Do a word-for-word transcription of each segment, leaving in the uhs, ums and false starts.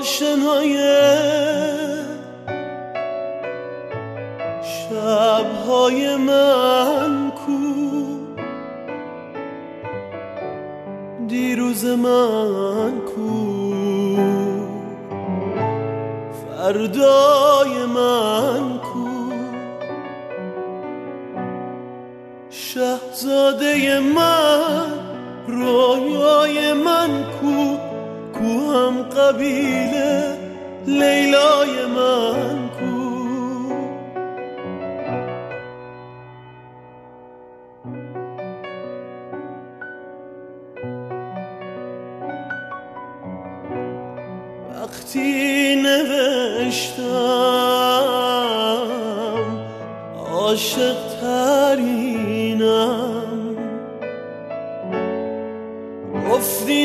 آشنای شبهای من کو، دیروز من کو، فردای من کو، شهزاده من، رویای من کو، کو هم قبیله لیلای من کو. وقتی نوشتم عاشق ترینم، گفتی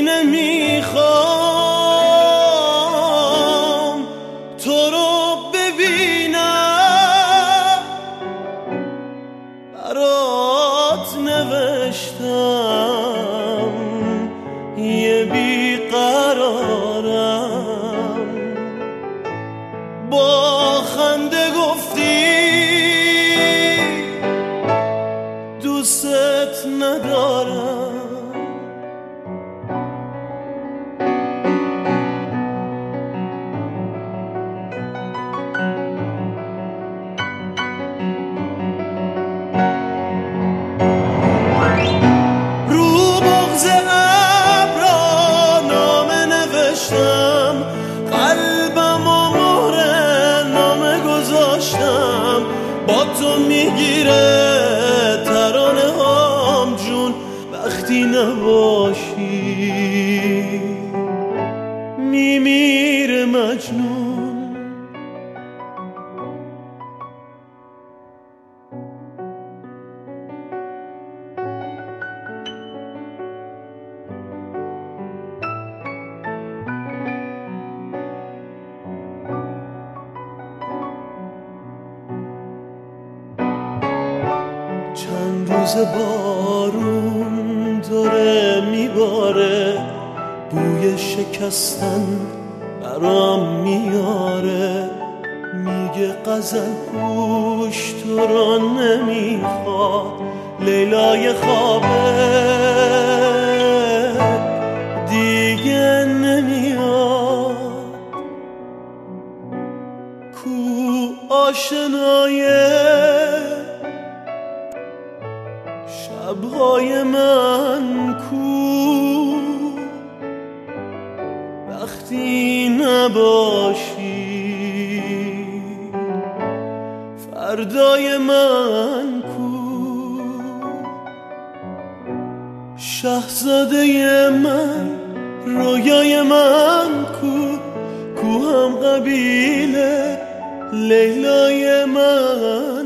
نمیخوام تو رو ببینم، برات نوشتم یه بیقرارم، با خنده گفتی دوست ندارم. قلبم و مهر نامه گذاشتم، با تو میگیره ترانه هام جون، وقتی نباشی میمیره مجنون. چند روز بارون داره میباره، بوی شکستن برام میاره، میگه غزل پوش تو را نمیخواد، لیلای خوابه دیگه نمیاد. کو آشنایه شبهای من کو، وقتی نباشی فردای من کو، شهزاده من، رویای من کو، کو هم قبیله لیلای من